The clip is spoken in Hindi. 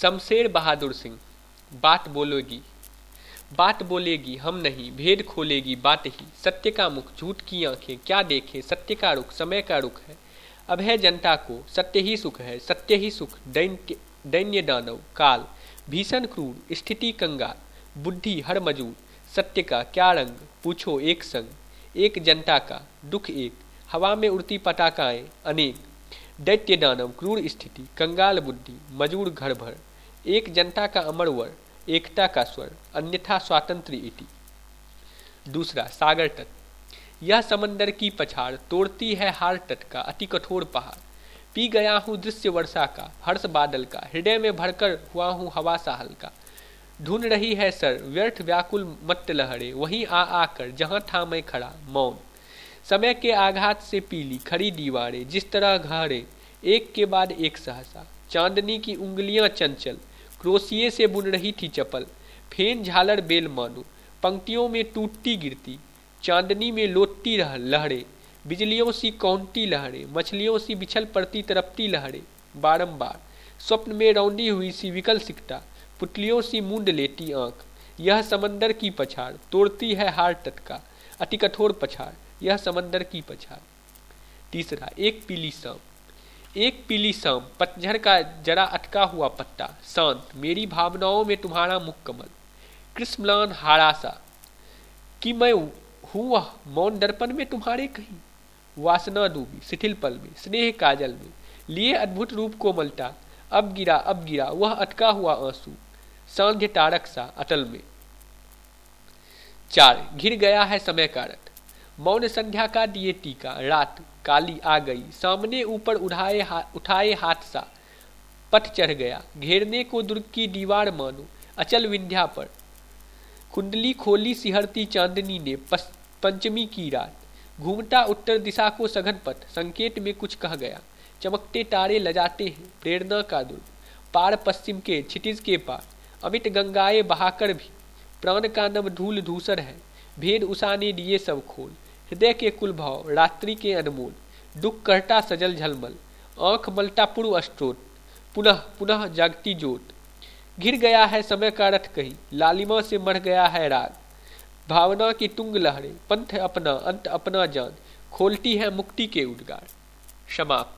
शमशेर बहादुर सिंह। बात बोलेगी हम नहीं, भेद खोलेगी बात ही। सत्य का मुख, झूठ की आंखें, क्या देखे सत्य का रुख, समय का रुख है। अब है जनता को सत्य ही सुख है, सत्य ही सुख। दैन्य दानव काल, भीषण क्रूर स्थिति कंगाल, बुद्धि हर मजूर। सत्य का क्या रंग पूछो एक संग, एक जनता का दुख एक। हवा में उड़ती पताकाएं अनेक, दैत्य दानव क्रूर स्थिति, कंगाल बुद्धि मजूर घर भर। एक जनता का अमर वर, एकता का स्वर, अन्यथा स्वातंत्र्य इति। दूसरा, सागर तट। यह समंदर की पछाड़, तोड़ती है हार तट का अति कठोर पहाड़। पी गया हूँ दृश्य वर्षा का, हर्ष बादल का, हृदय में भरकर हुआ हूँ हवा सा हल्का। धुन रही है सर, व्यर्थ व्याकुल मत लहरे, वहीं आ आकर जहाँ था मैं खड़ा मौन। समय के आघात से पीली खड़ी दीवारें, जिस तरह घरे एक के बाद एक सहसा। चांदनी की उंगलियां चंचल, क्रोशिये से बुन रही थी चपल। फेन झालर बेल मानो, पंक्तियों में टूटती गिरती। चांदनी में लौटती लहरें, बिजलियों सी कौनती लहरें, मछलियों सी बिछल पड़ती तरपती लहरें। बारंबार स्वप्न में रौंदी हुई सी विकल सिकटा, पुतलियों सी मूंद लेती आंख। यह समंदर की पछाड़, तोड़ती है हार तट का अति कठोर पछाड़, यह समंदर की पछाड़। तीसरा, एक पीली शाम। एक पीली शाम, पतझड़ का जरा अटका हुआ पत्ता, शांत मेरी भावनाओं में तुम्हारा मुख कमल। कृष्णम्लान हारासा कि मैं हूँ वह मौन दर्पण में तुम्हारे कहीं। वासना डूबी शिथिल पल में, स्नेह काजल में, लिए अद्भुत रूप को मलटा। अब गिरा वह अटका हुआ आंसू, सांध्य तारक सा अटल में। 4, घिर गया है समय का रथ। मौन संध्या का दिए टीका, रात काली आ गई, सामने ऊपर उठाए हाथ सा पथ चढ़ गया। घेरने को दुर्ग की दीवार मानो, अचल विंध्या पर। कुंडली खोली सिहरती चांदनी ने, पंचमी की रात। घूमता उत्तर दिशा को सघन पथ, संकेत में कुछ कह गया। चमकते तारे लजाते हैं, प्रेरणा का दुर्ग। पार पश्चिम के क्षितिज के पार, अमित गंगाएं बहाकर भी। प्राण का नभ धूल धूसर है, भेद उषा ने दिए सब खोल। हृदय के कुल भाव, रात्रि के अनमोल। दुख करता सजल झलमल, आंख मलता पूर्व स्त्रोत। पुनः पुनः जागती जोत। घिर गया है समय का रथ कहीं, लालिमा से मर गया है राग। भावना की तुंग लहरें, पंथ अपना अंत अपना जान, खोलती है मुक्ति के उद्गार। समाप्त।